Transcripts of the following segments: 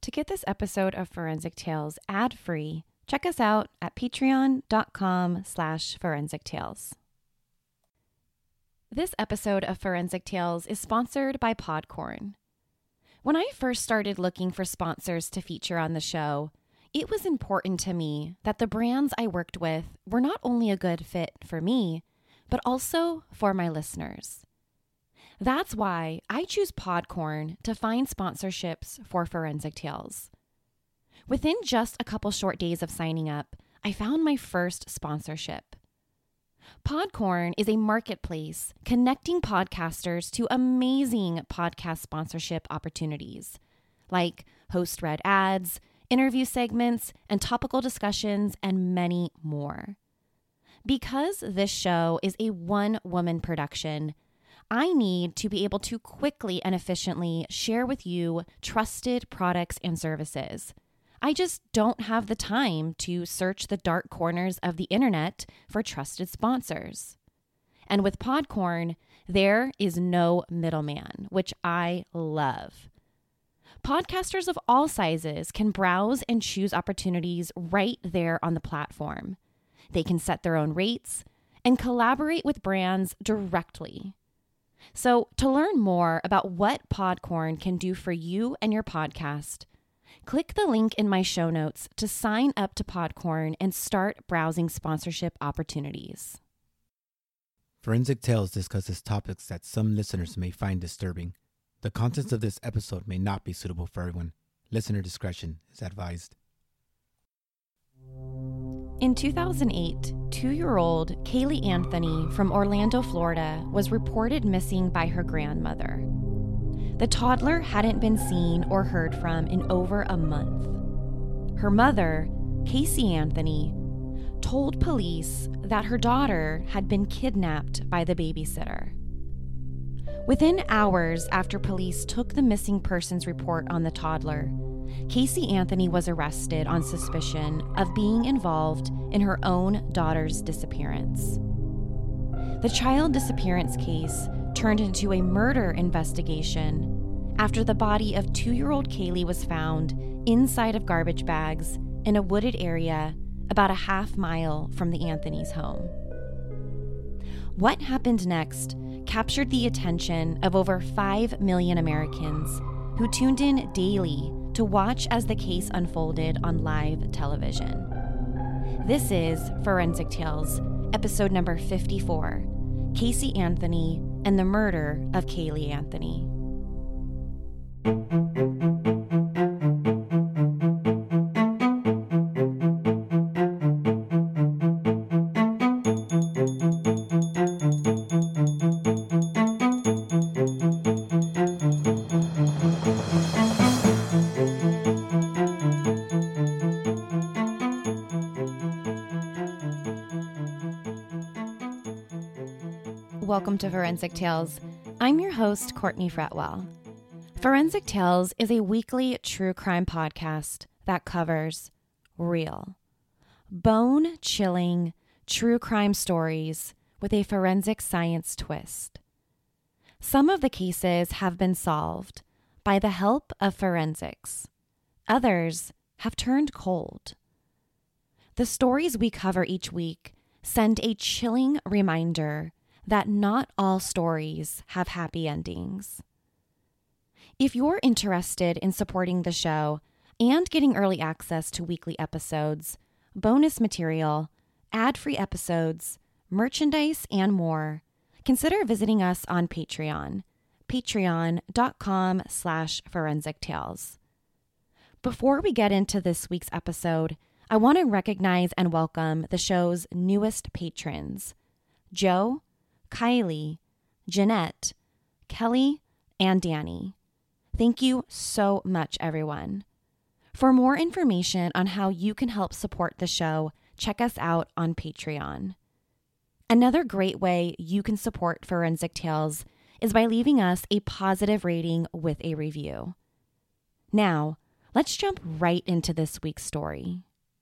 To get this episode of Forensic Tales ad-free, check us out at patreon.com/Forensic Tales. This episode of Forensic Tales is sponsored by Podcorn. When I first started looking for sponsors to feature on the show, it was important to me that the brands I worked with were not only a good fit for me, but also for my listeners. That's why I choose Podcorn to find sponsorships for Forensic Tales. Within just a couple short days of signing up, I found my first sponsorship. Podcorn is a marketplace connecting podcasters to amazing podcast sponsorship opportunities, like host-read ads, interview segments, and topical discussions, and many more. Because this show is a one-woman production, I need to be able to quickly and efficiently share with you trusted products and services. I just don't have the time to search the dark corners of the internet for trusted sponsors. And with Podcorn, there is no middleman, which I love. Podcasters of all sizes can browse and choose opportunities right there on the platform. They can set their own rates and collaborate with brands directly. So to learn more about what Podcorn can do for you and your podcast, click the link in my show notes to sign up to Podcorn and start browsing sponsorship opportunities. Forensic Tales discusses topics that some listeners may find disturbing. The contents of this episode may not be suitable for everyone. Listener discretion is advised. In 2008, 2-year-old Kaylee Anthony from Orlando, Florida, was reported missing by her grandmother. The toddler hadn't been seen or heard from in over a month. Her mother, Casey Anthony, told police that her daughter had been kidnapped by the babysitter. Within hours after police took the missing persons report on the toddler, Casey Anthony was arrested on suspicion of being involved in her own daughter's disappearance. The child disappearance case turned into a murder investigation after the body of 2-year-old Kaylee was found inside of garbage bags in a wooded area about a half-mile from the Anthony's home. What happened next captured the attention of over 5 million Americans who tuned in daily to watch as the case unfolded on live television. This is Forensic Tales, episode number 54, Casey Anthony and the Murder of Kaylee Anthony. Welcome to Forensic Tales. I'm your host, Courtney Fretwell. Forensic Tales is a weekly true crime podcast that covers real, bone-chilling true crime stories with a forensic science twist. Some of the cases have been solved by the help of forensics. Others have turned cold. The stories we cover each week send a chilling reminder that not all stories have happy endings. If you're interested in supporting the show and getting early access to weekly episodes, bonus material, ad-free episodes, merchandise, and more, consider visiting us on Patreon, patreon.com/Forensic Tales. Before we get into this week's episode, I want to recognize and welcome the show's newest patrons, Joe, Kylie, Jeanette, Kelly, and Danny. Thank you so much, everyone. For more information on how you can help support the show, check us out on Patreon. Another great way you can support Forensic Tales is by leaving us a positive rating with a review. Now, let's jump right into this week's story.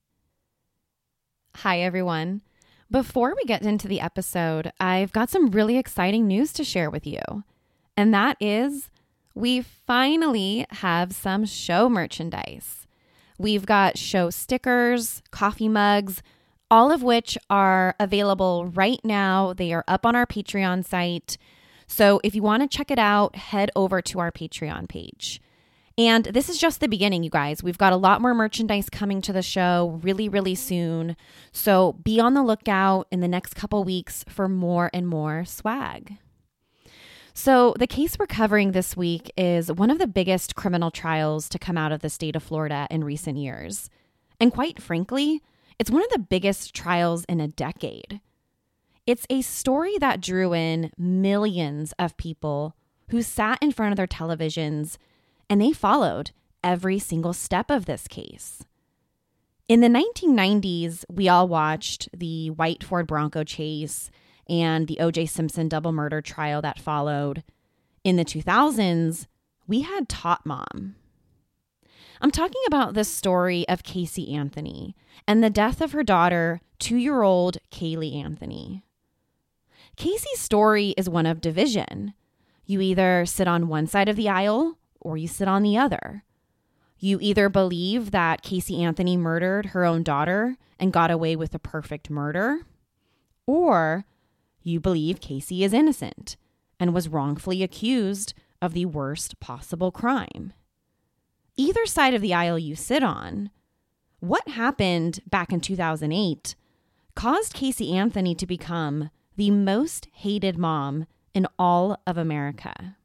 Hi, everyone. Before we get into the episode, I've got some really exciting news to share with you. And that is, we finally have some show merchandise. We've got show stickers, coffee mugs, all of which are available right now. They are up on our Patreon site. So if you want to check it out, head over to our Patreon page. And this is just the beginning, you guys. We've got a lot more merchandise coming to the show really, really soon. So be on the lookout in the next couple weeks for more and more swag. So the case we're covering this week is one of the biggest criminal trials to come out of the state of Florida in recent years. And quite frankly, it's one of the biggest trials in a decade. It's a story that drew in millions of people who sat in front of their televisions and they followed every single step of this case. In the 1990s, we all watched the white Ford Bronco chase and the O.J. Simpson double murder trial that followed. In the 2000s, we had Tot Mom. I'm talking about the story of Casey Anthony and the death of her daughter, 2-year-old Caylee Anthony. Casey's story is one of division. You either sit on one side of the aisle or you sit on the other. You either believe that Casey Anthony murdered her own daughter and got away with a perfect murder, or you believe Casey is innocent and was wrongfully accused of the worst possible crime. Either side of the aisle you sit on, what happened back in 2008 caused Casey Anthony to become the most hated mom in all of America.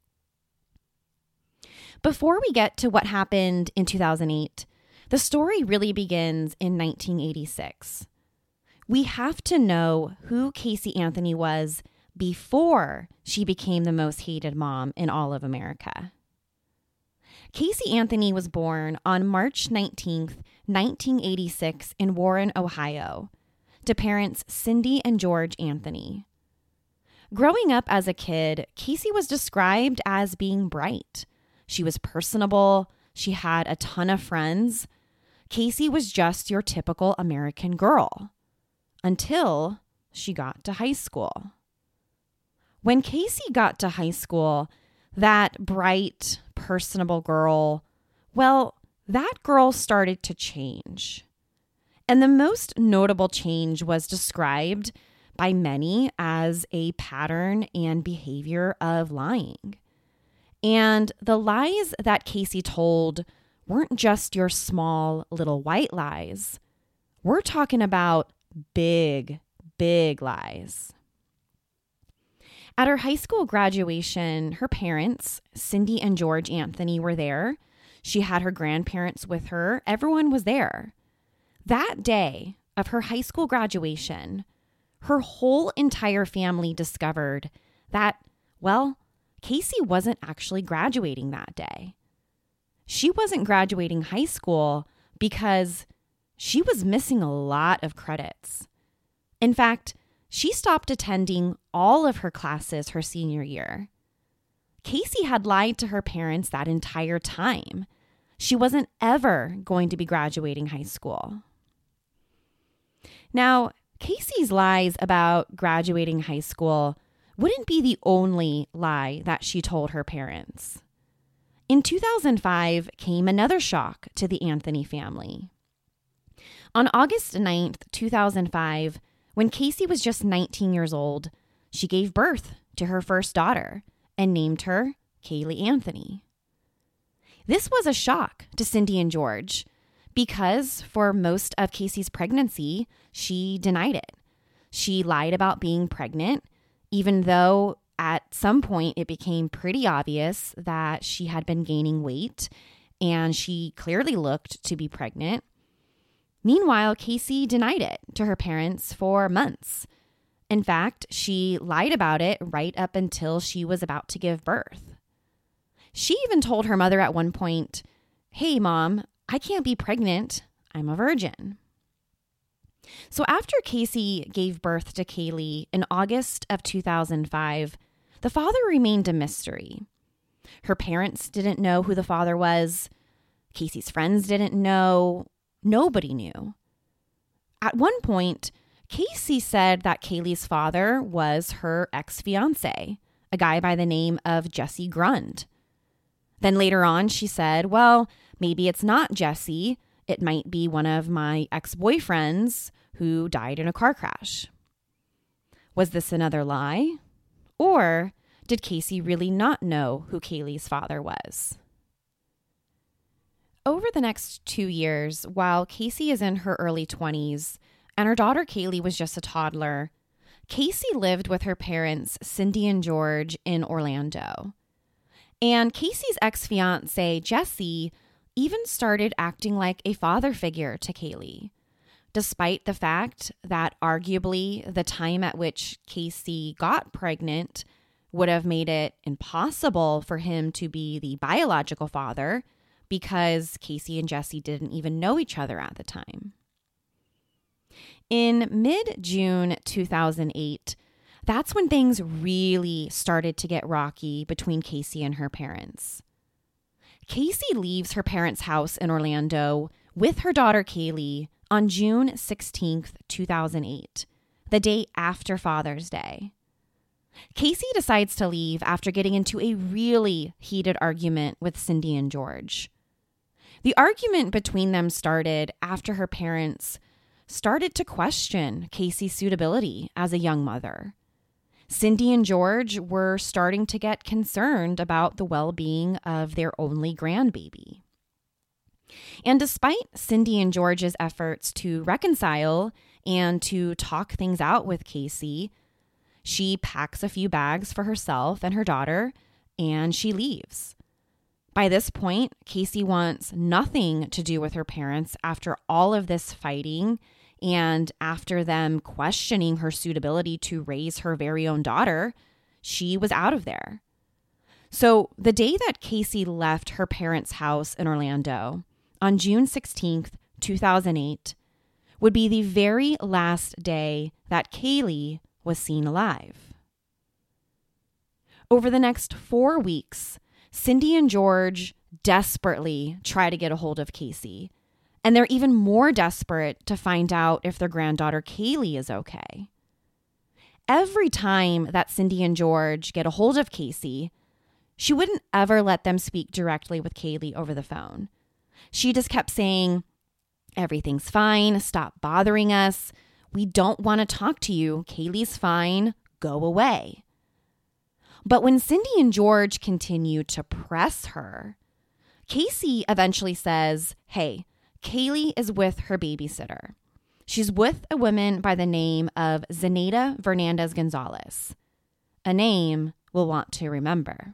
Before we get to what happened in 2008, the story really begins in 1986. We have to know who Casey Anthony was before she became the most hated mom in all of America. Casey Anthony was born on March 19th, 1986 in Warren, Ohio, to parents Cindy and George Anthony. Growing up as a kid, Casey was described as being bright. She was personable. She had a ton of friends. Casey was just your typical American girl until she got to high school. When Casey got to high school, that bright, personable girl, well, that girl started to change. And the most notable change was described by many as a pattern and behavior of lying. And the lies that Casey told weren't just your small little white lies. We're talking about big, big lies. At her high school graduation, her parents, Cindy and George Anthony, were there. She had her grandparents with her. Everyone was there. That day of her high school graduation, her whole entire family discovered that, well, Casey wasn't actually graduating that day. She wasn't graduating high school because she was missing a lot of credits. In fact, she stopped attending all of her classes her senior year. Casey had lied to her parents that entire time. She wasn't ever going to be graduating high school. Now, Casey's lies about graduating high school wouldn't be the only lie that she told her parents. In 2005 came another shock to the Anthony family. On August 9th, 2005, when Casey was just 19 years old, she gave birth to her first daughter and named her Caylee Anthony. This was a shock to Cindy and George because for most of Casey's pregnancy, she denied it. She lied about being pregnant, even though at some point it became pretty obvious that she had been gaining weight and she clearly looked to be pregnant. Meanwhile, Casey denied it to her parents for months. In fact, she lied about it right up until she was about to give birth. She even told her mother at one point, "Hey, Mom, I can't be pregnant. I'm a virgin." So after Casey gave birth to Caylee in August of 2005, the father remained a mystery. Her parents didn't know who the father was. Casey's friends didn't know. Nobody knew. At one point, Casey said that Caylee's father was her ex-fiance, a guy by the name of Jesse Grund. Then later on, she said, well, maybe it's not Jesse. It might be one of my ex-boyfriends who died in a car crash. Was this another lie? Or did Casey really not know who Kaylee's father was? Over the next 2 years, while Casey is in her early 20s and her daughter Kaylee was just a toddler, Casey lived with her parents, Cindy and George, in Orlando. And Casey's ex-fiance, Jesse, even started acting like a father figure to Kaylee, despite the fact that arguably the time at which Casey got pregnant would have made it impossible for him to be the biological father because Casey and Jesse didn't even know each other at the time. In mid-June 2008, that's when things really started to get rocky between Casey and her parents. Casey leaves her parents' house in Orlando with her daughter Kaylee on June 16th, 2008, the day after Father's Day. Casey decides to leave after getting into a really heated argument with Cindy and George. The argument between them started after her parents started to question Casey's suitability as a young mother. Cindy and George were starting to get concerned about the well-being of their only grandbaby. And despite Cindy and George's efforts to reconcile and to talk things out with Casey, she packs a few bags for herself and her daughter, and she leaves. By this point, Casey wants nothing to do with her parents after all of this fighting and after them questioning her suitability to raise her very own daughter. She was out of there. So the day that Casey left her parents' house in Orlando, on June 16th, 2008, would be the very last day that Kaylee was seen alive. Over the next 4 weeks, Cindy and George desperately try to get a hold of Casey, and they're even more desperate to find out if their granddaughter Kaylee is okay. Every time that Cindy and George get a hold of Casey, she wouldn't ever let them speak directly with Kaylee over the phone. She just kept saying, "Everything's fine. Stop bothering us. We don't want to talk to you. Kaylee's fine. Go away." But when Cindy and George continue to press her, Casey eventually says, "Hey, Kaylee is with her babysitter. She's with a woman by the name of Zenaida Fernandez Gonzalez, a name we'll want to remember."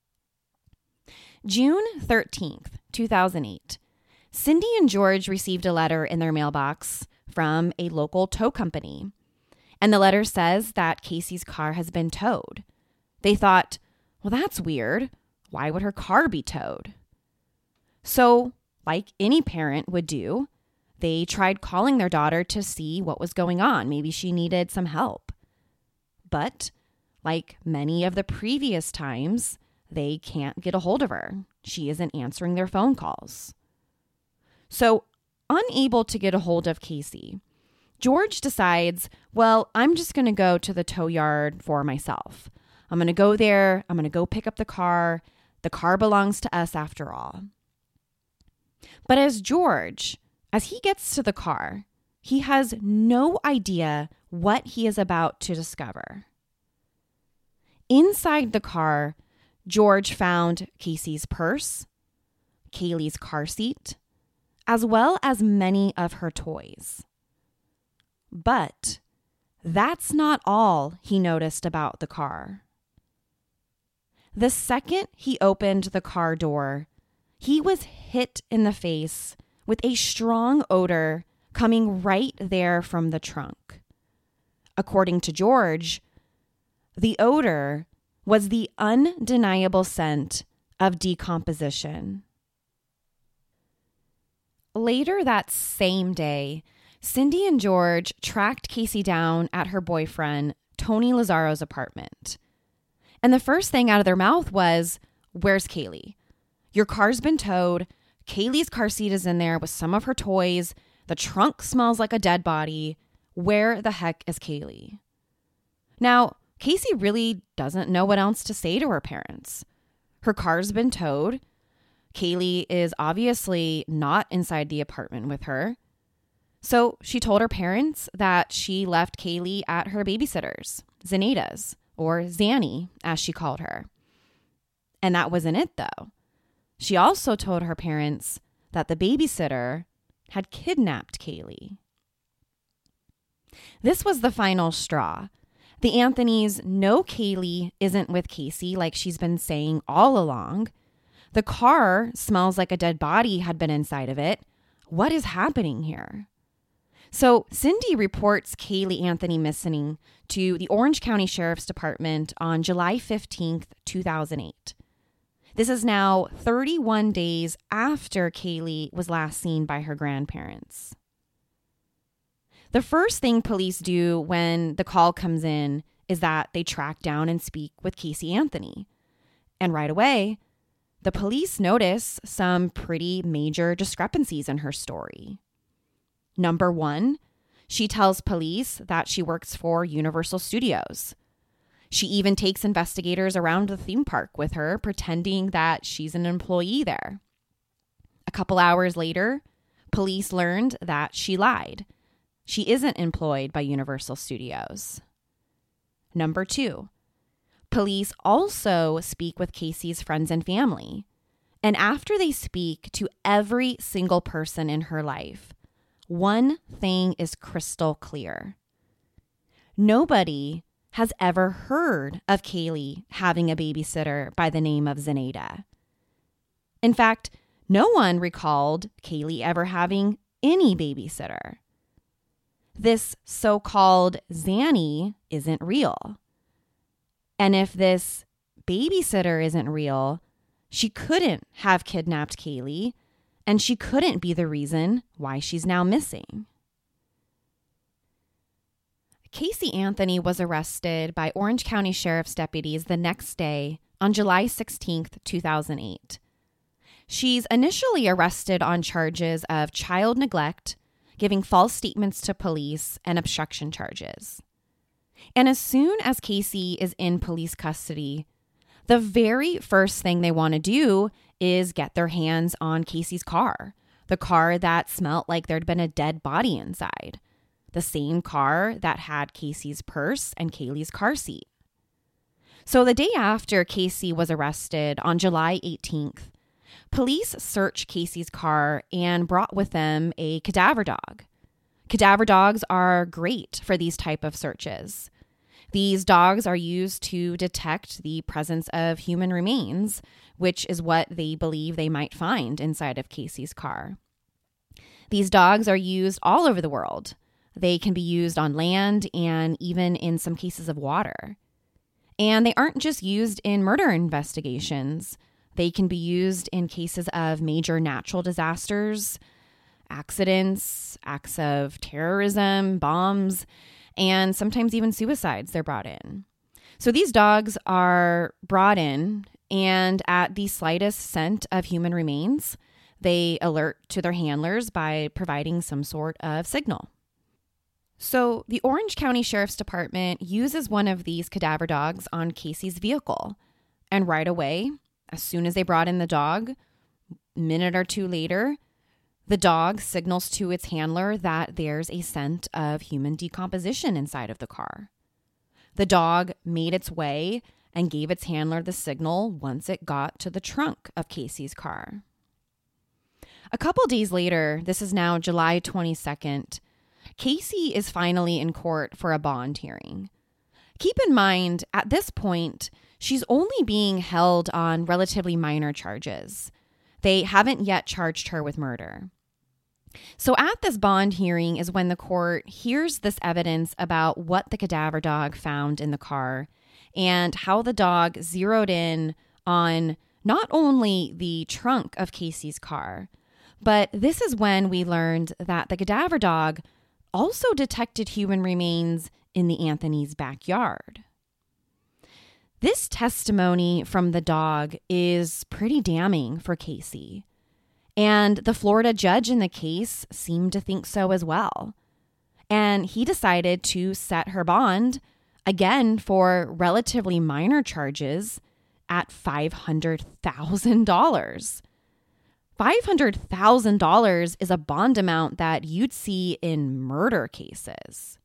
June 13th, 2008, Cindy and George received a letter in their mailbox from a local tow company. And the letter says that Casey's car has been towed. They thought, well, that's weird. Why would her car be towed? So, like any parent would do, they tried calling their daughter to see what was going on. Maybe she needed some help. But, like many of the previous times, they can't get a hold of her. She isn't answering their phone calls. So, unable to get a hold of Casey, George decides, well, I'm just going to go to the tow yard for myself. I'm going to go there. I'm going to go pick up the car. The car belongs to us after all. But as he gets to the car, he has no idea what he is about to discover. Inside the car, George found Casey's purse, Kaylee's car seat, as well as many of her toys. But that's not all he noticed about the car. The second he opened the car door, he was hit in the face with a strong odor coming right there from the trunk. According to George, the odor was the undeniable scent of decomposition. Later that same day, Cindy and George tracked Casey down at her boyfriend, Tony Lazzaro's apartment. And the first thing out of their mouth was, "Where's Kaylee? Your car's been towed. Kaylee's car seat is in there with some of her toys. The trunk smells like a dead body. Where the heck is Kaylee?" Now, Casey really doesn't know what else to say to her parents. Her car's been towed. Kaylee is obviously not inside the apartment with her. So she told her parents that she left Kaylee at her babysitter's, Zenaida's, or Zanny, as she called her. And that wasn't it, though. She also told her parents that the babysitter had kidnapped Kaylee. This was the final straw. The Anthonys know Kaylee isn't with Casey like she's been saying all along. The car smells like a dead body had been inside of it. What is happening here? So Cindy reports Caylee Anthony missing to the Orange County Sheriff's Department on July 15th, 2008. This is now 31 days after Kaylee was last seen by her grandparents. The first thing police do when the call comes in is that they track down and speak with Casey Anthony. And right away, the police notice some pretty major discrepancies in her story. Number one, she tells police that she works for Universal Studios. She even takes investigators around the theme park with her, pretending that she's an employee there. A couple hours later, police learned that she lied. She isn't employed by Universal Studios. Number two, police also speak with Casey's friends and family. And after they speak to every single person in her life, one thing is crystal clear. Nobody has ever heard of Kaylee having a babysitter by the name of Zenaida. In fact, no one recalled Kaylee ever having any babysitter. This so-called Zanny isn't real. And if this babysitter isn't real, she couldn't have kidnapped Kaylee, and she couldn't be the reason why she's now missing. Casey Anthony was arrested by Orange County Sheriff's deputies the next day on July 16th, 2008. She's initially arrested on charges of child neglect, giving false statements to police, and obstruction charges. And as soon as Casey is in police custody, the very first thing they want to do is get their hands on Casey's car, the car that smelled like there'd been a dead body inside, the same car that had Casey's purse and Kaylee's car seat. So the day after Casey was arrested on July 18th, police searched Casey's car and brought with them a cadaver dog. Cadaver dogs are great for these type of searches. These dogs are used to detect the presence of human remains, which is what they believe they might find inside of Casey's car. These dogs are used all over the world. They can be used on land and even in some cases of water. And they aren't just used in murder investigations. They can be used in cases of major natural disasters, accidents, acts of terrorism, bombs, and sometimes even suicides they're brought in. So these dogs are brought in, and at the slightest scent of human remains, they alert to their handlers by providing some sort of signal. So the Orange County Sheriff's Department uses one of these cadaver dogs on Casey's vehicle. And right away, as soon as they brought in the dog, a minute or two later, the dog signals to its handler that there's a scent of human decomposition inside of the car. The dog made its way and gave its handler the signal once it got to the trunk of Casey's car. A couple days later, this is now July 22nd, Casey is finally in court for a bond hearing. Keep in mind, at this point, she's only being held on relatively minor charges. They haven't yet charged her with murder. So at this bond hearing is when the court hears this evidence about what the cadaver dog found in the car and how the dog zeroed in on not only the trunk of Casey's car, but this is when we learned that the cadaver dog also detected human remains in the Anthony's backyard. This testimony from the dog is pretty damning for Casey. And the Florida judge in the case seemed to think so as well. And he decided to set her bond, again for relatively minor charges, at $500,000. $500,000 is a bond amount that you'd see in murder cases.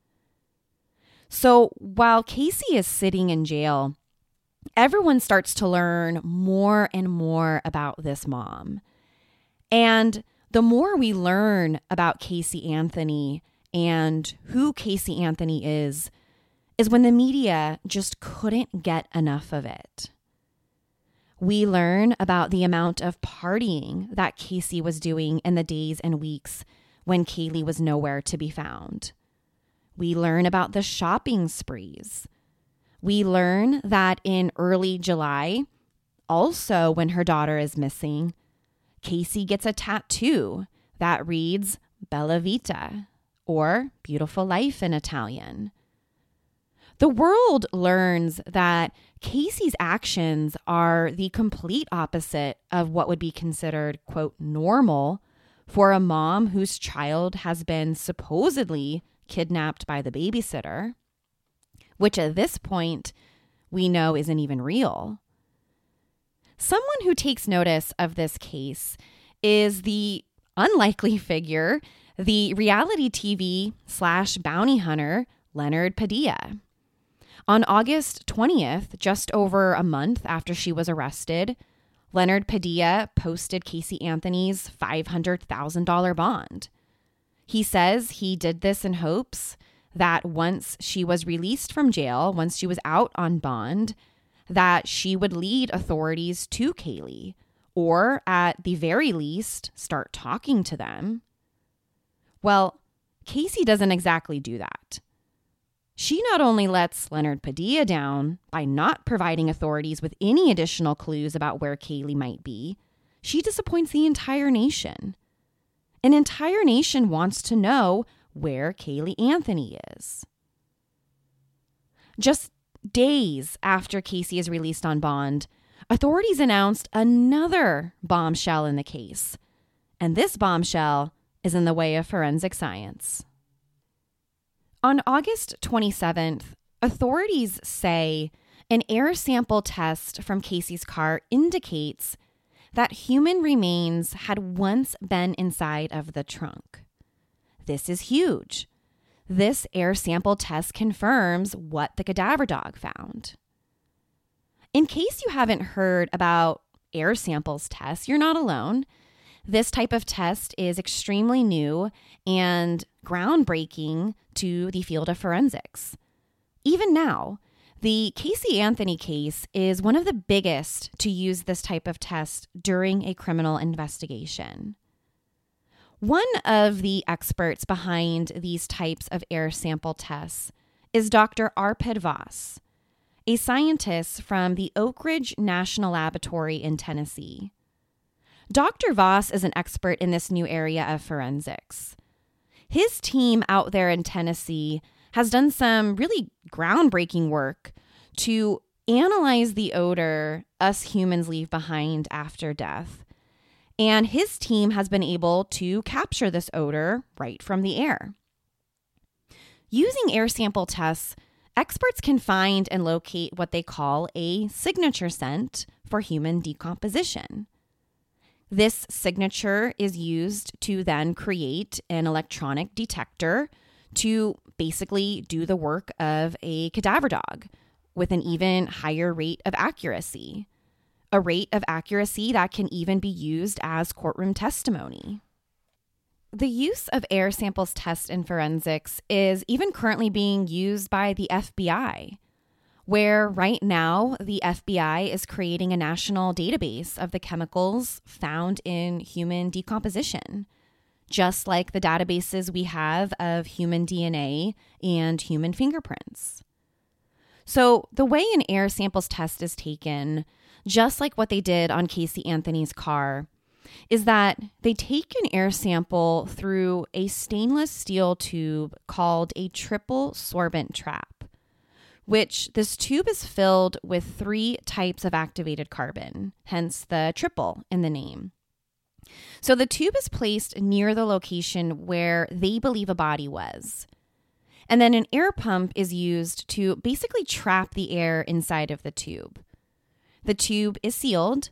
So while Casey is sitting in jail, everyone starts to learn more and more about this mom. And the more we learn about Casey Anthony and who Casey Anthony is when the media just couldn't get enough of it. We learn about the amount of partying that Casey was doing in the days and weeks when Kaylee was nowhere to be found. We learn about the shopping sprees. We learn that in early July, also when her daughter is missing, Casey gets a tattoo that reads Bella Vita, or Beautiful Life in Italian. The world learns that Casey's actions are the complete opposite of what would be considered, quote, normal for a mom whose child has been supposedly kidnapped by the babysitter, which at this point we know isn't even real. Someone who takes notice of this case is the unlikely figure, the reality TV/bounty hunter, Leonard Padilla. On August 20th, just over a month after she was arrested, Leonard Padilla posted Casey Anthony's $500,000 bond. He says he did this in hopes that once she was released from jail, once she was out on bond, that she would lead authorities to Kaylee, or at the very least, start talking to them. Well, Casey doesn't exactly do that. She not only lets Leonard Padilla down by not providing authorities with any additional clues about where Kaylee might be, she disappoints the entire nation. An entire nation wants to know where Kaylee Anthony is. Just days after Casey is released on bond, authorities announced another bombshell in the case. And this bombshell is in the way of forensic science. On August 27th, authorities say an air sample test from Casey's car indicates that human remains had once been inside of the trunk. This is huge. This air sample test confirms what the cadaver dog found. In case you haven't heard about air samples tests, you're not alone. This type of test is extremely new and groundbreaking to the field of forensics. Even now, the Casey Anthony case is one of the biggest to use this type of test during a criminal investigation. One of the experts behind these types of air sample tests is Dr. Arpid Voss, a scientist from the Oak Ridge National Laboratory in Tennessee. Dr. Voss is an expert in this new area of forensics. His team out there in Tennessee has done some really groundbreaking work to analyze the odor us humans leave behind after death. And his team has been able to capture this odor right from the air. Using air sample tests, experts can find and locate what they call a signature scent for human decomposition. This signature is used to then create an electronic detector to basically do the work of a cadaver dog with an even higher rate of accuracy. A rate of accuracy that can even be used as courtroom testimony. The use of air samples test in forensics is even currently being used by the FBI, where right now the FBI is creating a national database of the chemicals found in human decomposition, just like the databases we have of human DNA and human fingerprints. So the way an air samples test is taken, just like what they did on Casey Anthony's car, is that they take an air sample through a stainless steel tube called a triple sorbent trap, which this tube is filled with 3 types of activated carbon, hence the triple in the name. So the tube is placed near the location where they believe a body was. And then an air pump is used to basically trap the air inside of the tube. The tube is sealed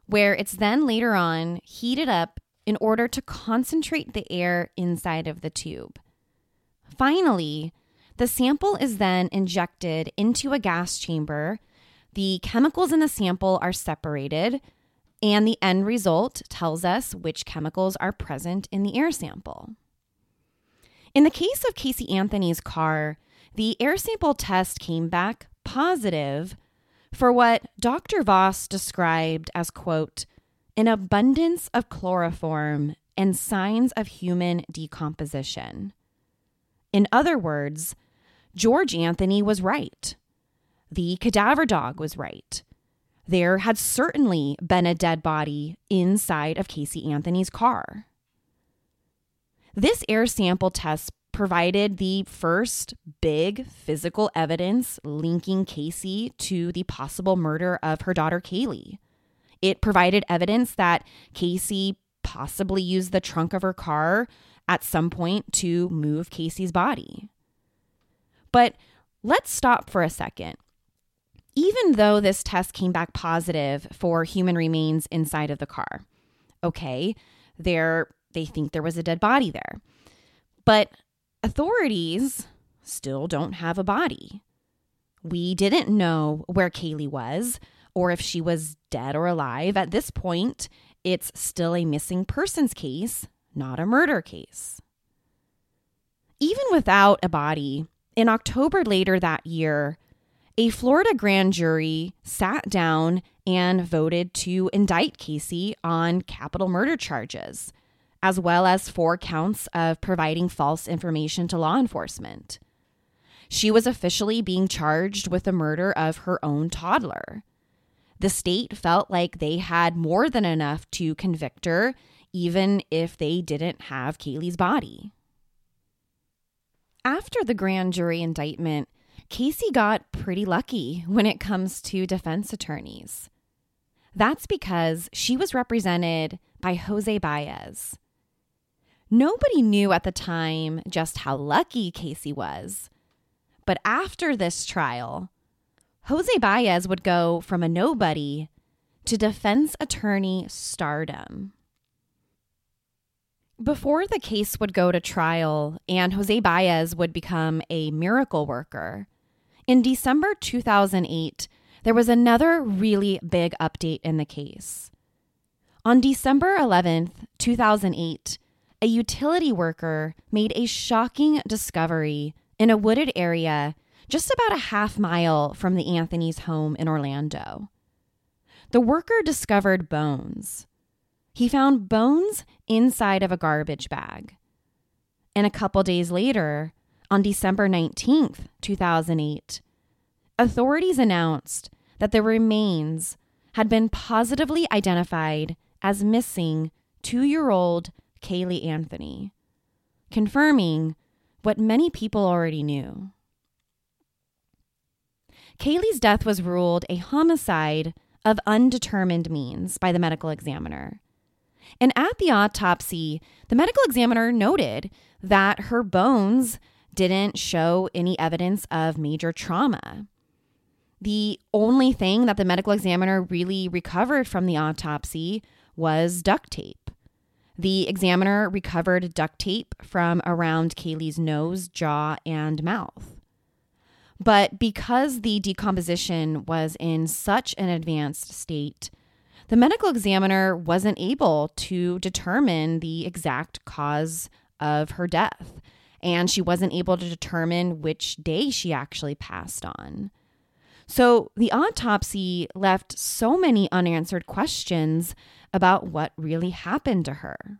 where it's then later on heated up in order to concentrate the air inside of the tube. Finally, the sample is then injected into a gas chamber. The chemicals in the sample are separated, and the end result tells us which chemicals are present in the air sample. In the case of Casey Anthony's car, the air sample test came back positive for what Dr. Voss described as, quote, an abundance of chloroform and signs of human decomposition. In other words, George Anthony was right. The cadaver dog was right. There had certainly been a dead body inside of Casey Anthony's car. This air sample test provided the first big physical evidence linking Casey to the possible murder of her daughter Kaylee. It provided evidence that Casey possibly used the trunk of her car at some point to move Casey's body. But let's stop for a second. Even though this test came back positive for human remains inside of the car, okay, they think there was a dead body there. But authorities still don't have a body. We didn't know where Kaylee was or if she was dead or alive. At this point, it's still a missing persons case, not a murder case. Even without a body, in October later that year, a Florida grand jury sat down and voted to indict Casey on capital murder charges, as well as 4 counts of providing false information to law enforcement. She was officially being charged with the murder of her own toddler. The state felt like they had more than enough to convict her, even if they didn't have Kaylee's body. After the grand jury indictment, Casey got pretty lucky when it comes to defense attorneys. That's because she was represented by Jose Baez. Nobody knew at the time just how lucky Casey was. But after this trial, Jose Baez would go from a nobody to defense attorney stardom. Before the case would go to trial and Jose Baez would become a miracle worker, in December 2008, there was another really big update in the case. On December 11th, 2008, a utility worker made a shocking discovery in a wooded area just about a half mile from the Anthony's home in Orlando. The worker discovered bones. He found bones inside of a garbage bag. And a couple days later, on December 19th, 2008, authorities announced that the remains had been positively identified as missing 2-year-old Kaylee Anthony, confirming what many people already knew. Kaylee's death was ruled a homicide of undetermined means by the medical examiner. And at the autopsy, the medical examiner noted that her bones didn't show any evidence of major trauma. The only thing that the medical examiner really recovered from the autopsy was duct tape. The examiner recovered duct tape from around Kaylee's nose, jaw, and mouth. But because the decomposition was in such an advanced state, the medical examiner wasn't able to determine the exact cause of her death, and she wasn't able to determine which day she actually passed on. So the autopsy left so many unanswered questions about what really happened to her.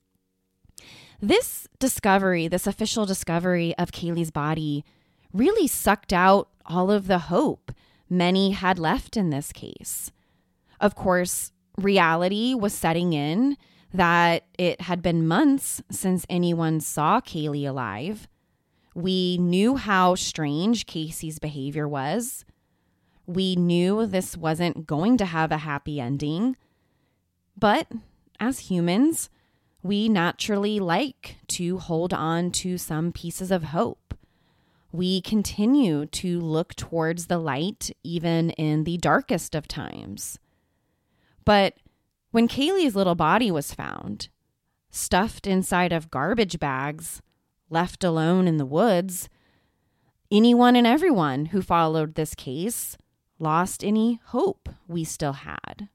This discovery, this official discovery of Kaylee's body, really sucked out all of the hope many had left in this case. Of course, reality was setting in that it had been months since anyone saw Kaylee alive. We knew how strange Casey's behavior was. We knew this wasn't going to have a happy ending. But as humans, we naturally like to hold on to some pieces of hope. We continue to look towards the light even in the darkest of times. But When Kaylee's little body was found, stuffed inside of garbage bags, left alone in the woods, anyone and everyone who followed this case lost any hope we still had.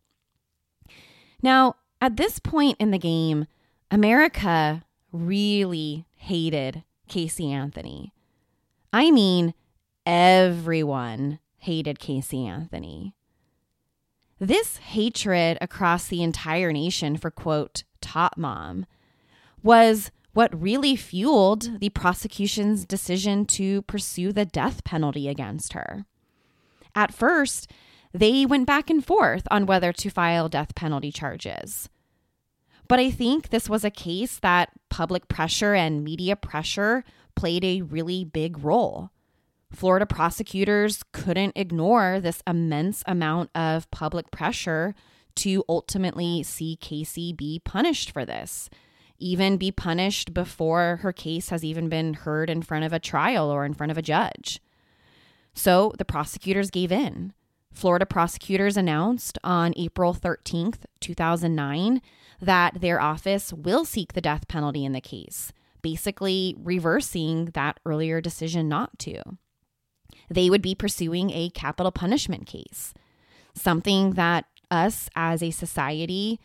Now, at this point in the game, America really hated Casey Anthony. I mean, everyone hated Casey Anthony. This hatred across the entire nation for, quote, Top Mom was what really fueled the prosecution's decision to pursue the death penalty against her. At first, they went back and forth on whether to file death penalty charges. But I think this was a case that public pressure and media pressure played a really big role. Florida prosecutors couldn't ignore this immense amount of public pressure to ultimately see Casey be punished for this, even be punished before her case has even been heard in front of a trial or in front of a judge. So the prosecutors gave in. Florida prosecutors announced on April 13th, 2009, that their office will seek the death penalty in the case, basically reversing that earlier decision not to. They would be pursuing a capital punishment case, something that us as a society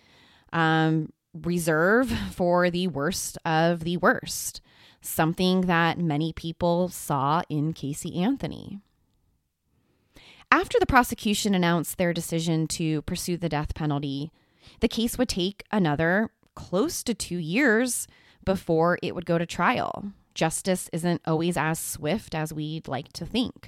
reserve for the worst of the worst, something that many people saw in Casey Anthony. After the prosecution announced their decision to pursue the death penalty, the case would take another close to 2 years before it would go to trial. Justice isn't always as swift as we'd like to think.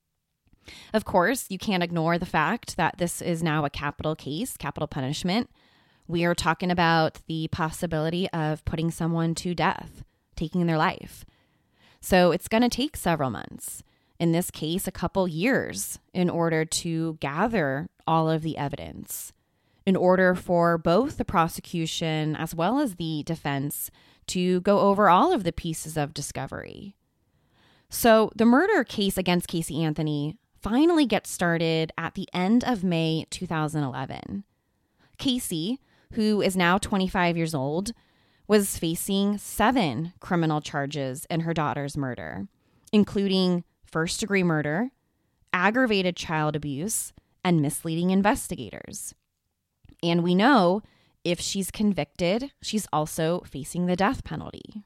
Of course, you can't ignore the fact that this is now a capital case, capital punishment. We are talking about the possibility of putting someone to death, taking their life. So it's going to take several months. In this case, a couple years in order to gather all of the evidence, in order for both the prosecution as well as the defense to go over all of the pieces of discovery. So the murder case against Casey Anthony finally gets started at the end of May 2011. Casey, who is now 25 years old, was facing 7 criminal charges in her daughter's murder, including first-degree murder, aggravated child abuse, and misleading investigators. And we know if she's convicted, she's also facing the death penalty.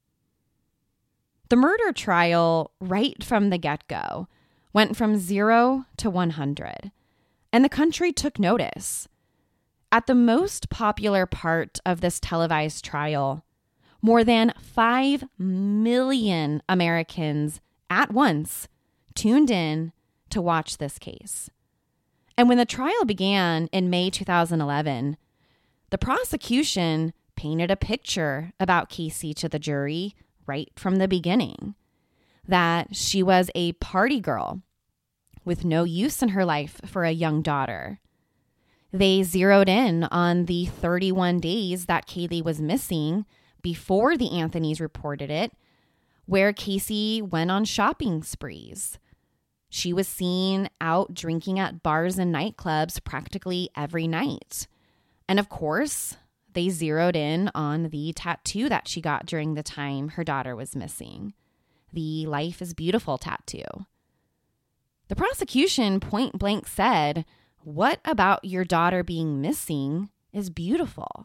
The murder trial, right from the get-go, went from 0 to 100, and the country took notice. At the most popular part of this televised trial, more than 5 million Americans at once tuned in to watch this case. And when the trial began in May 2011, the prosecution painted a picture about Casey to the jury right from the beginning, that she was a party girl with no use in her life for a young daughter. They zeroed in on the 31 days that Kaylee was missing before the Anthonys reported it, where Casey went on shopping sprees. She was seen out drinking at bars and nightclubs practically every night. And of course, they zeroed in on the tattoo that she got during the time her daughter was missing, the Life is Beautiful tattoo. The prosecution point blank said, "What about your daughter being missing is beautiful?"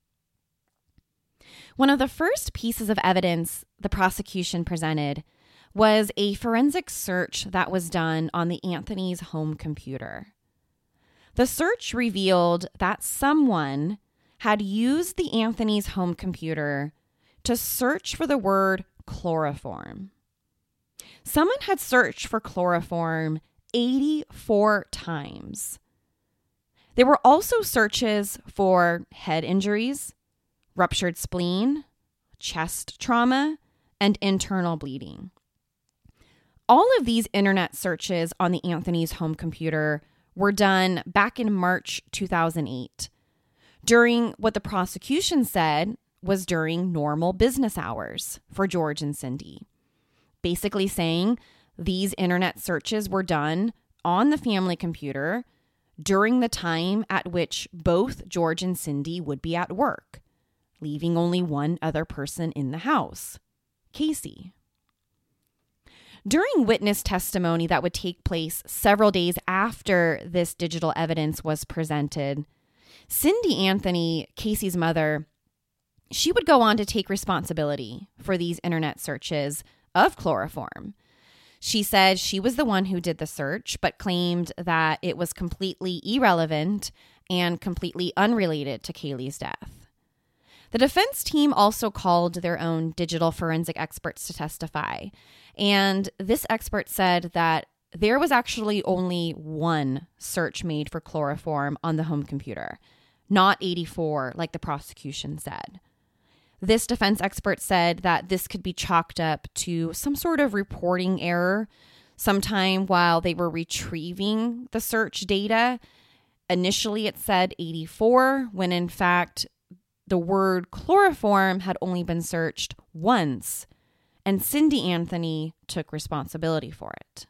One of the first pieces of evidence the prosecution presented was a forensic search that was done on the Anthony's home computer. The search revealed that someone had used the Anthony's home computer to search for the word chloroform. Someone had searched for chloroform 84 times. There were also searches for head injuries, ruptured spleen, chest trauma, and internal bleeding. All of these internet searches on the Anthony's home computer were done back in March 2008, during what the prosecution said was during normal business hours for George and Cindy, basically saying these internet searches were done on the family computer during the time at which both George and Cindy would be at work, leaving only one other person in the house, Casey. During witness testimony that would take place several days after this digital evidence was presented, Cindy Anthony, Casey's mother, she would go on to take responsibility for these internet searches of chloroform. She said she was the one who did the search, but claimed that it was completely irrelevant and completely unrelated to Kaylee's death. The defense team also called their own digital forensic experts to testify, and this expert said that there was actually only one search made for chloroform on the home computer, not 84 like the prosecution said. This defense expert said that this could be chalked up to some sort of reporting error sometime while they were retrieving the search data. Initially, it said 84, when in fact, the word chloroform had only been searched once, and Cindy Anthony took responsibility for it.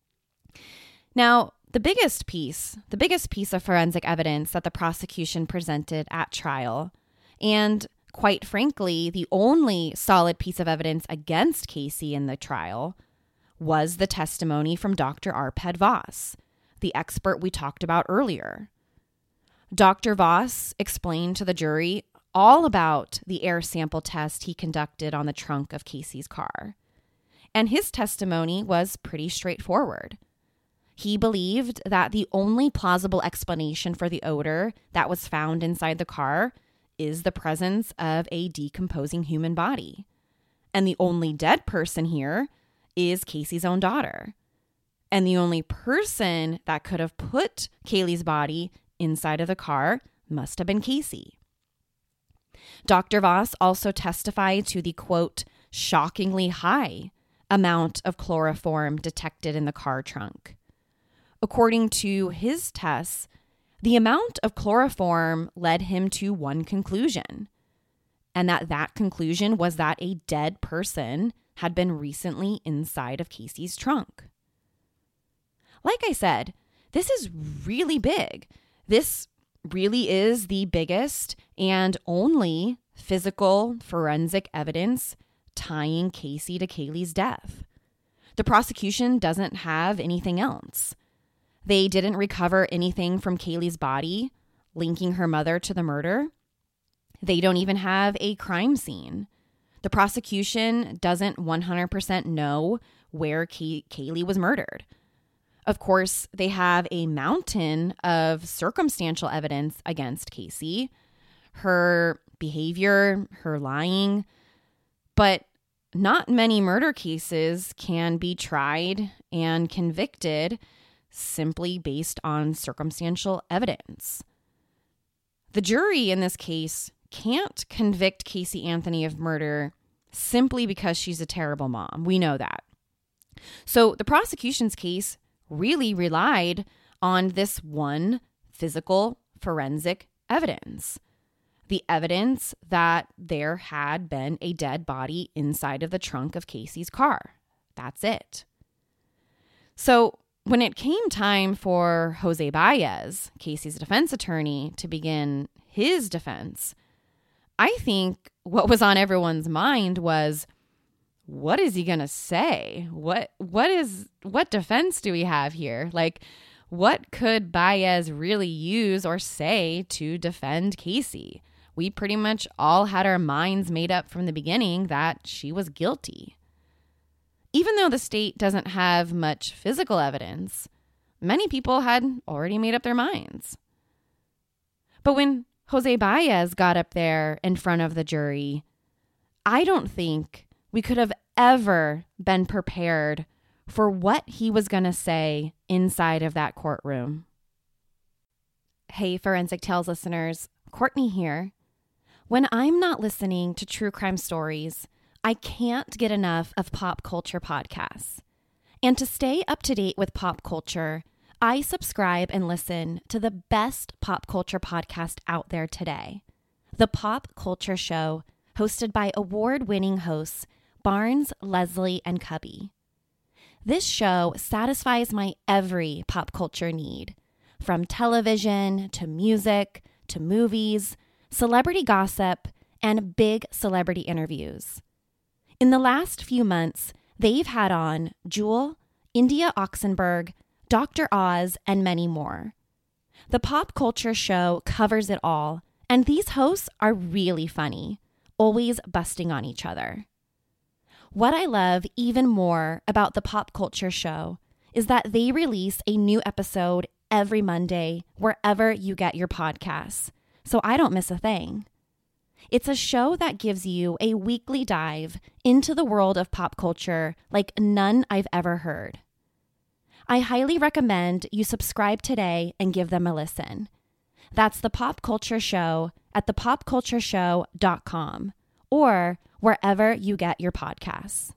Now, the biggest piece of forensic evidence that the prosecution presented at trial, and quite frankly, the only solid piece of evidence against Casey in the trial, was the testimony from Dr. Arpad Voss, the expert we talked about earlier. Dr. Voss explained to the jury all about the air sample test he conducted on the trunk of Casey's car. And his testimony was pretty straightforward. He believed that the only plausible explanation for the odor that was found inside the car is the presence of a decomposing human body. And the only dead person here is Casey's own daughter. And the only person that could have put Kaylee's body inside of the car must have been Casey. Dr. Voss also testified to the, quote, shockingly high amount of chloroform detected in the car trunk. According to his tests, the amount of chloroform led him to one conclusion, and that conclusion was that a dead person had been recently inside of Casey's trunk. Like I said, this is really big. This really is the biggest and only physical forensic evidence tying Casey to Kaylee's death. The prosecution doesn't have anything else. They didn't recover anything from Kaylee's body linking her mother to the murder. They don't even have a crime scene. The prosecution doesn't 100% know where Kaylee was murdered. Of course, they have a mountain of circumstantial evidence against Casey, her behavior, her lying, but not many murder cases can be tried and convicted simply based on circumstantial evidence. The jury in this case can't convict Casey Anthony of murder simply because she's a terrible mom. We know that. So the prosecution's case really relied on this one physical forensic evidence. The evidence that there had been a dead body inside of the trunk of Casey's car. That's it. So when it came time for Jose Baez, Casey's defense attorney, to begin his defense, I think what was on everyone's mind was, what is he going to say? What defense do we have here? Like, what could Baez really use or say to defend Casey? We pretty much all had our minds made up from the beginning that she was guilty. Even though the state doesn't have much physical evidence, many people had already made up their minds. But when Jose Baez got up there in front of the jury, I don't think we could have ever been prepared for what he was going to say inside of that courtroom. Hey, Forensic Tales listeners, Courtney here. When I'm not listening to true crime stories, I can't get enough of pop culture podcasts. And to stay up to date with pop culture, I subscribe and listen to the best pop culture podcast out there today, The Pop Culture Show, hosted by award-winning hosts Barnes, Leslie, and Cubby. This show satisfies my every pop culture need, from television to music to movies, celebrity gossip, and big celebrity interviews. In the last few months, they've had on Jewel, India Oxenberg, Dr. Oz, and many more. The Pop Culture Show covers it all, and these hosts are really funny, always busting on each other. What I love even more about the Pop Culture Show is that they release a new episode every Monday wherever you get your podcasts, so I don't miss a thing. It's a show that gives you a weekly dive into the world of pop culture like none I've ever heard. I highly recommend you subscribe today and give them a listen. That's the Pop Culture Show at thepopcultureshow.com or wherever you get your podcasts.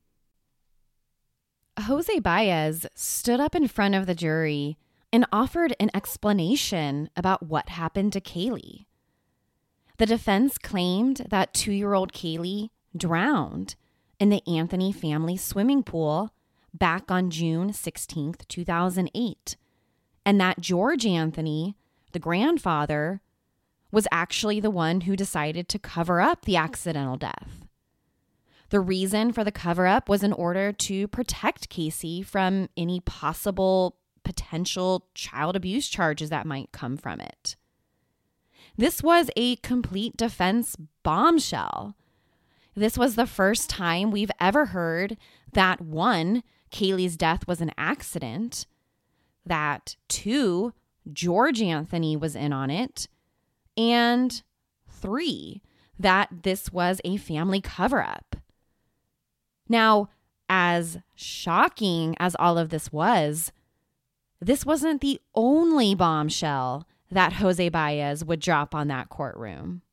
Jose Baez stood up in front of the jury and offered an explanation about what happened to Kaylee. The defense claimed that 2-year-old Kaylee drowned in the Anthony family swimming pool back on June 16th, 2008, and that George Anthony, the grandfather, was actually the one who decided to cover up the accidental death. The reason for the cover-up was in order to protect Casey from any possible potential child abuse charges that might come from it. This was a complete defense bombshell. This was the first time we've ever heard that 1, Kaylee's death was an accident, that 2, George Anthony was in on it, and 3, that this was a family cover-up. Now, as shocking as all of this wasn't the only bombshell that Jose Baez would drop on that courtroom.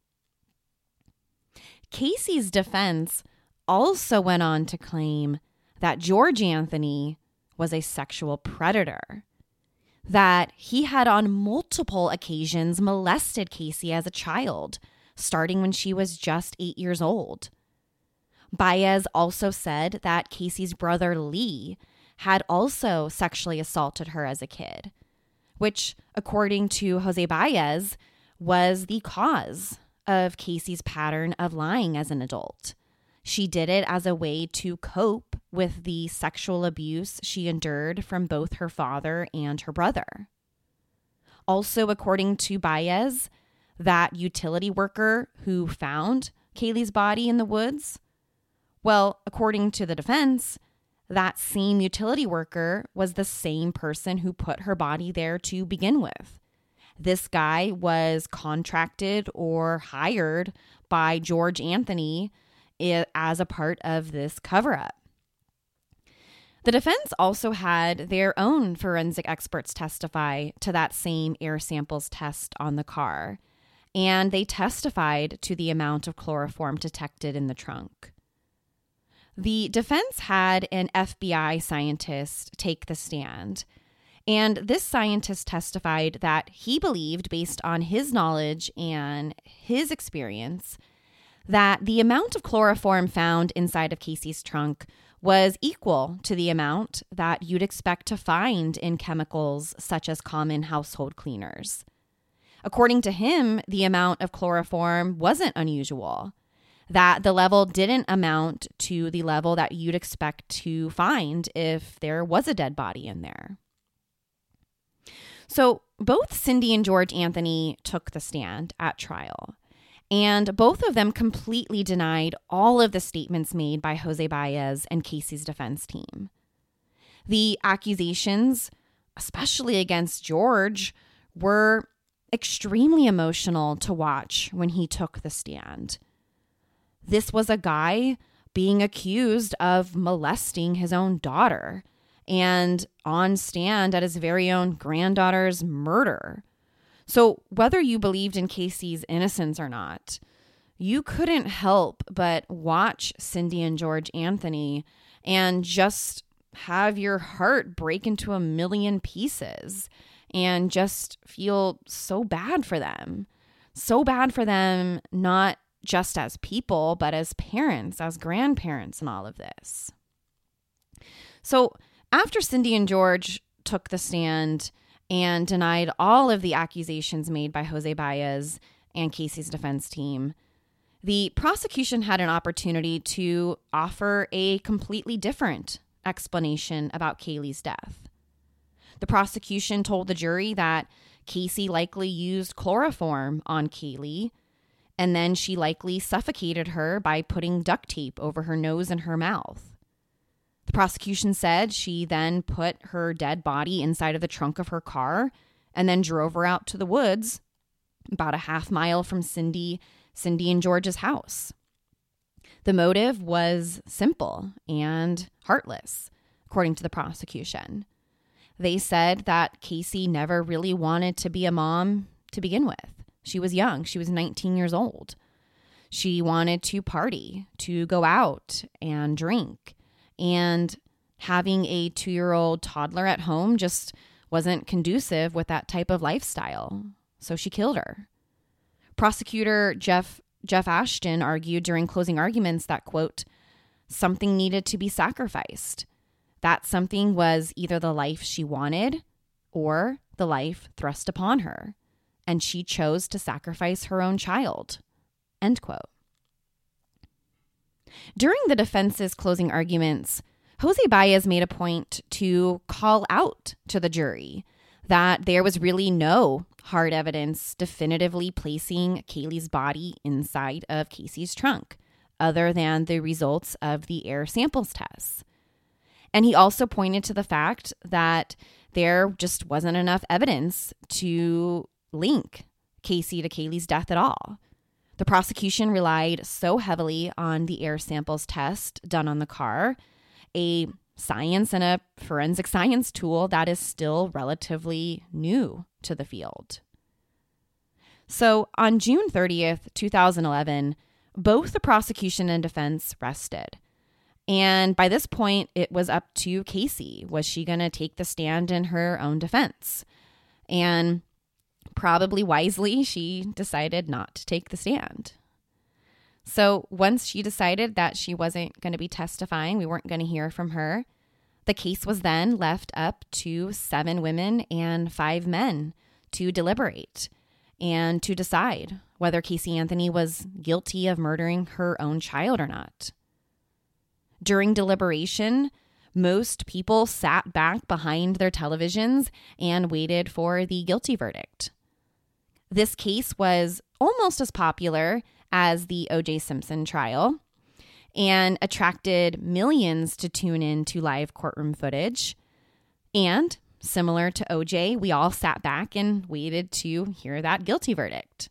Casey's defense also went on to claim that George Anthony was a sexual predator, that he had on multiple occasions molested Casey as a child, starting when she was just 8 years old. Baez also said that Casey's brother Lee had also sexually assaulted her as a kid, which, according to Jose Baez, was the cause of Casey's pattern of lying as an adult. She did it as a way to cope with the sexual abuse she endured from both her father and her brother. Also, according to Baez, that utility worker who found Kaylee's body in the woods, well, according to the defense, that same utility worker was the same person who put her body there to begin with. This guy was contracted or hired by George Anthony as a part of this cover-up. The defense also had their own forensic experts testify to that same air samples test on the car, and they testified to the amount of chloroform detected in the trunk. The defense had an FBI scientist take the stand, and this scientist testified that he believed, based on his knowledge and his experience, that the amount of chloroform found inside of Casey's trunk was equal to the amount that you'd expect to find in chemicals such as common household cleaners. According to him, the amount of chloroform wasn't unusual, that the level didn't amount to the level that you'd expect to find if there was a dead body in there. So both Cindy and George Anthony took the stand at trial, and both of them completely denied all of the statements made by Jose Baez and Casey's defense team. The accusations, especially against George, were extremely emotional to watch when he took the stand. This was a guy being accused of molesting his own daughter and on stand at his very own granddaughter's murder. So whether you believed in Casey's innocence or not, you couldn't help but watch Cindy and George Anthony and just have your heart break into a million pieces and just feel so bad for them. So bad for them, not just as people, but as parents, as grandparents, and all of this. So after Cindy and George took the stand and denied all of the accusations made by Jose Baez and Casey's defense team, the prosecution had an opportunity to offer a completely different explanation about Kaylee's death. The prosecution told the jury that Casey likely used chloroform on Kaylee, and then she likely suffocated her by putting duct tape over her nose and her mouth. The prosecution said she then put her dead body inside of the trunk of her car and then drove her out to the woods about a half mile from Cindy and George's house. The motive was simple and heartless, according to the prosecution. They said that Casey never really wanted to be a mom to begin with. She was young. She was 19 years old. She wanted to party, to go out and drink. And having a 2-year-old toddler at home just wasn't conducive with that type of lifestyle. So she killed her. Prosecutor Jeff Ashton argued during closing arguments that, quote, something needed to be sacrificed. That something was either the life she wanted or the life thrust upon her, and she chose to sacrifice her own child, end quote. During the defense's closing arguments, Jose Baez made a point to call out to the jury that there was really no hard evidence definitively placing Kaylee's body inside of Casey's trunk, other than the results of the air samples tests. And he also pointed to the fact that there just wasn't enough evidence to link Casey to Kaylee's death at all. The prosecution relied so heavily on the air samples test done on the car, a science and a forensic science tool that is still relatively new to the field. So on June 30th, 2011, both the prosecution and defense rested. And by this point, it was up to Casey. Was she going to take the stand in her own defense? And probably wisely, she decided not to take the stand. So once she decided that she wasn't going to be testifying, we weren't going to hear from her, the case was then left up to 7 women and 5 men to deliberate and to decide whether Casey Anthony was guilty of murdering her own child or not. During deliberation, most people sat back behind their televisions and waited for the guilty verdict. This case was almost as popular as the O.J. Simpson trial and attracted millions to tune in to live courtroom footage. And similar to O.J., we all sat back and waited to hear that guilty verdict.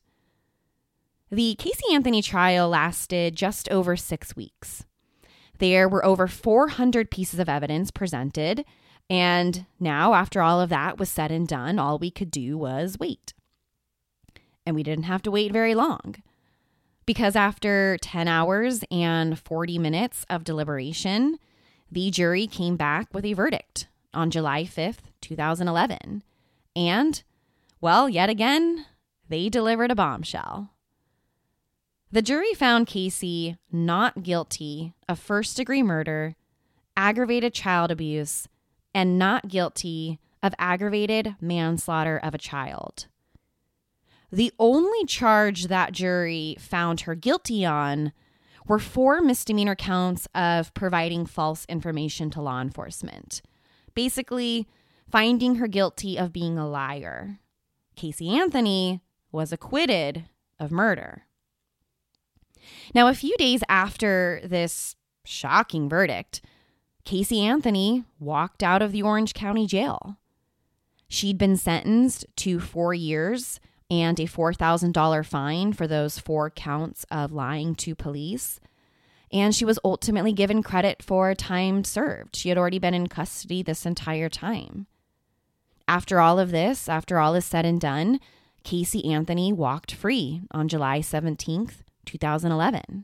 The Casey Anthony trial lasted just over 6 weeks. There were over 400 pieces of evidence presented, and now, after all of that was said and done, all we could do was wait. And we didn't have to wait very long, because after 10 hours and 40 minutes of deliberation, the jury came back with a verdict on July 5th, 2011. And, well, yet again, they delivered a bombshell. The jury found Casey not guilty of first-degree murder, aggravated child abuse, and not guilty of aggravated manslaughter of a child. The only charge that jury found her guilty on were 4 misdemeanor counts of providing false information to law enforcement, basically finding her guilty of being a liar. Casey Anthony was acquitted of murder. Now, a few days after this shocking verdict, Casey Anthony walked out of the Orange County Jail. She'd been sentenced to 4 years and a $4,000 fine for those 4 counts of lying to police, and she was ultimately given credit for time served. She had already been in custody this entire time. After all of this, after all is said and done, Casey Anthony walked free on July 17th, 2011.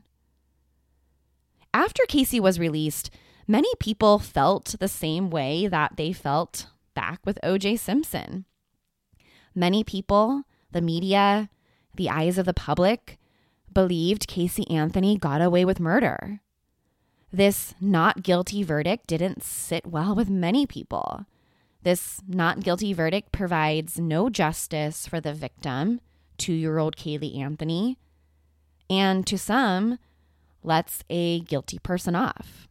After Casey was released, many people felt the same way that they felt back with O.J. Simpson. Many people, the media, the eyes of the public, believed Casey Anthony got away with murder. This not guilty verdict didn't sit well with many people. This not guilty verdict provides no justice for the victim, 2-year-old Caylee Anthony, and to some, lets a guilty person off.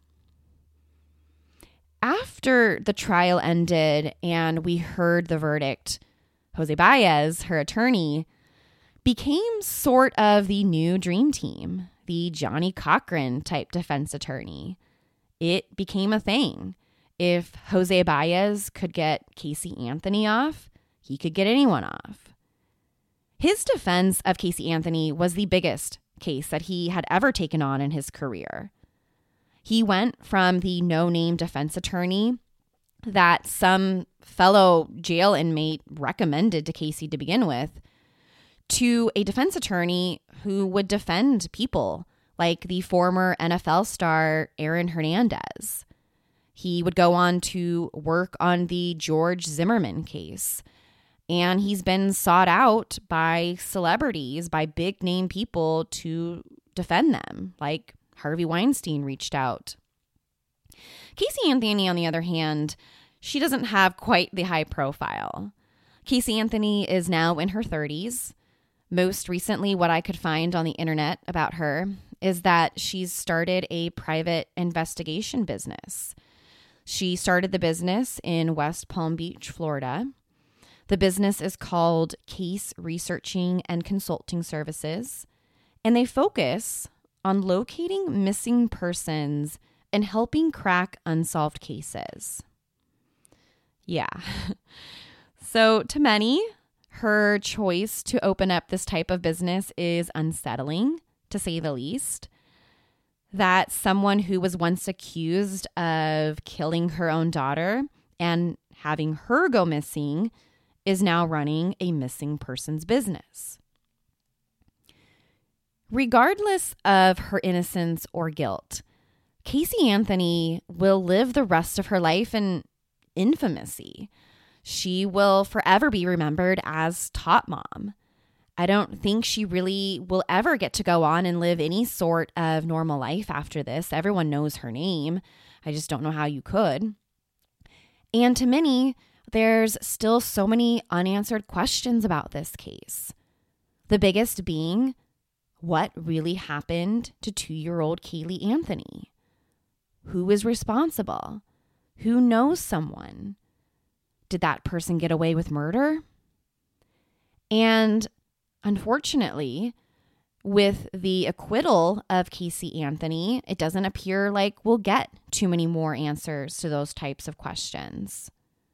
After the trial ended and we heard the verdict, Jose Baez, her attorney, became sort of the new dream team, the Johnnie Cochran type defense attorney. It became a thing. If Jose Baez could get Casey Anthony off, he could get anyone off. His defense of Casey Anthony was the biggest case that he had ever taken on in his career. He went from the no-name defense attorney that some fellow jail inmate recommended to Casey to begin with, to a defense attorney who would defend people like the former NFL star Aaron Hernandez. He would go on to work on the George Zimmerman case, and he's been sought out by celebrities, by big name people to defend them, like Harvey Weinstein reached out. Casey Anthony, on the other hand, she doesn't have quite the high profile. Casey Anthony is now in her 30s. Most recently, what I could find on the internet about her is that she's started a private investigation business. She started the business in West Palm Beach, Florida. The business is called Case Researching and Consulting Services, and they focus on locating missing persons and helping crack unsolved cases. Yeah. So to many, her choice to open up this type of business is unsettling, to say the least. That someone who was once accused of killing her own daughter and having her go missing is now running a missing persons business. Regardless of her innocence or guilt, Casey Anthony will live the rest of her life in infamy. She will forever be remembered as Top Mom. I don't think she really will ever get to go on and live any sort of normal life after this. Everyone knows her name. I just don't know how you could. And to many, there's still so many unanswered questions about this case. The biggest being, what really happened to 2-year-old Caylee Anthony? Who is responsible? Who knows someone? Did that person get away with murder? And unfortunately, with the acquittal of Casey Anthony, it doesn't appear like we'll get too many more answers to those types of questions.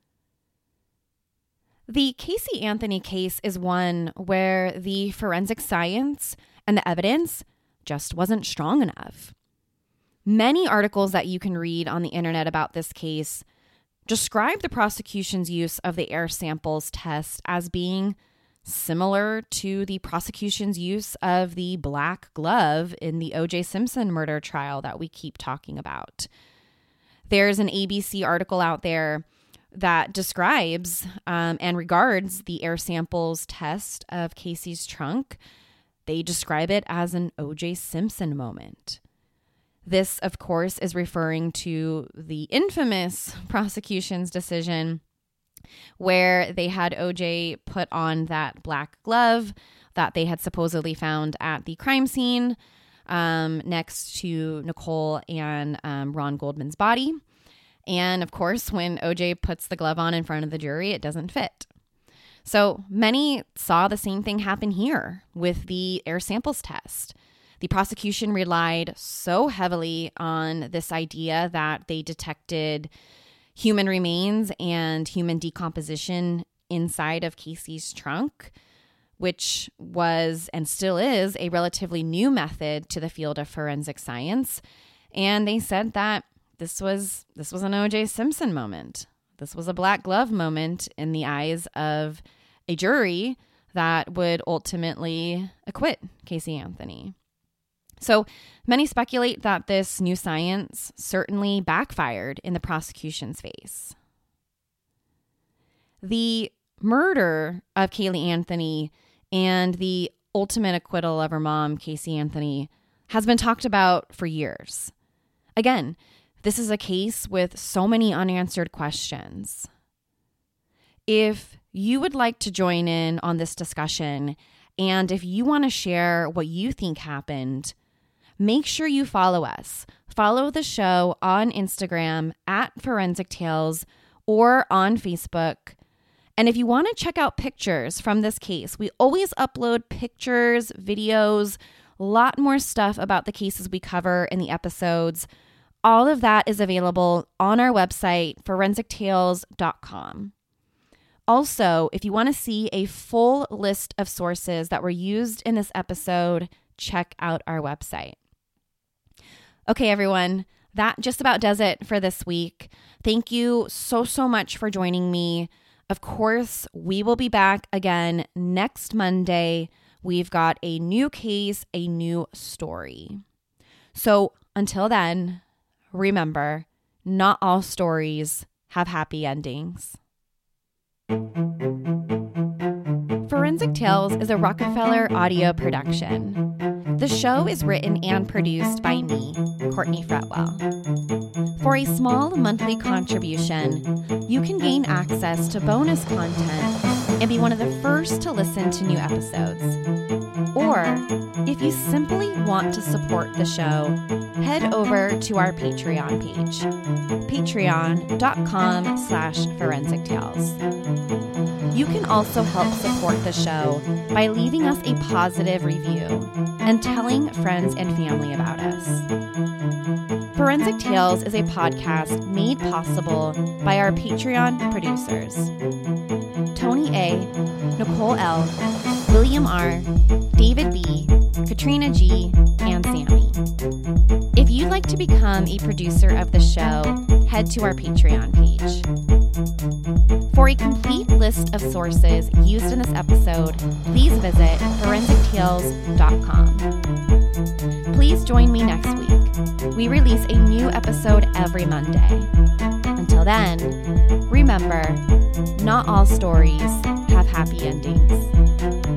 The Casey Anthony case is one where the forensic science and the evidence just wasn't strong enough. Many articles that you can read on the internet about this case describe the prosecution's use of the air samples test as being similar to the prosecution's use of the black glove in the O.J. Simpson murder trial that we keep talking about. There's an ABC article out there that describes and regards the air samples test of Casey's trunk. They describe it as an O.J. Simpson moment. This, of course, is referring to the infamous prosecution's decision where they had O.J. put on that black glove that they had supposedly found at the crime scene next to Nicole and Ron Goldman's body. And of course, when O.J. puts the glove on in front of the jury, it doesn't fit. So many saw the same thing happen here with the air samples test. The prosecution relied so heavily on this idea that they detected human remains and human decomposition inside of Casey's trunk, which was and still is a relatively new method to the field of forensic science. And they said that this was an O.J. Simpson moment. This was a black glove moment in the eyes of a jury that would ultimately acquit Casey Anthony. So many speculate that this new science certainly backfired in the prosecution's face. The murder of Caylee Anthony and the ultimate acquittal of her mom, Casey Anthony, has been talked about for years. Again, this is a case with so many unanswered questions. If you would like to join in on this discussion, and if you want to share what you think happened, make sure you follow us. Follow the show on Instagram at Forensic Tales or on Facebook. And if you want to check out pictures from this case, we always upload pictures, videos, a lot more stuff about the cases we cover in the episodes. All of that is available on our website, forensictales.com. Also, if you want to see a full list of sources that were used in this episode, check out our website. Okay, everyone, that just about does it for this week. Thank you so much for joining me. Of course, we will be back again next Monday. We've got a new case, a new story. So until then, remember, not all stories have happy endings. Forensic Tales is a Rockefeller audio production. The show is written and produced by me, Courtney Fretwell. For a small monthly contribution, you can gain access to bonus content and be one of the first to listen to new episodes. Or, if you simply want to support the show, head over to our Patreon page, patreon.com/Forensic Tales. You can also help support the show by leaving us a positive review and telling friends and family about us. Forensic Tales is a podcast made possible by our Patreon producers: Tony A., Nicole L., William R., David B., Katrina G., and Sammy. If you'd like to become a producer of the show, head to our Patreon page. For a complete list of sources used in this episode, please visit forensictales.com. Please join me next week. We release a new episode every Monday. Until then, remember, not all stories have happy endings.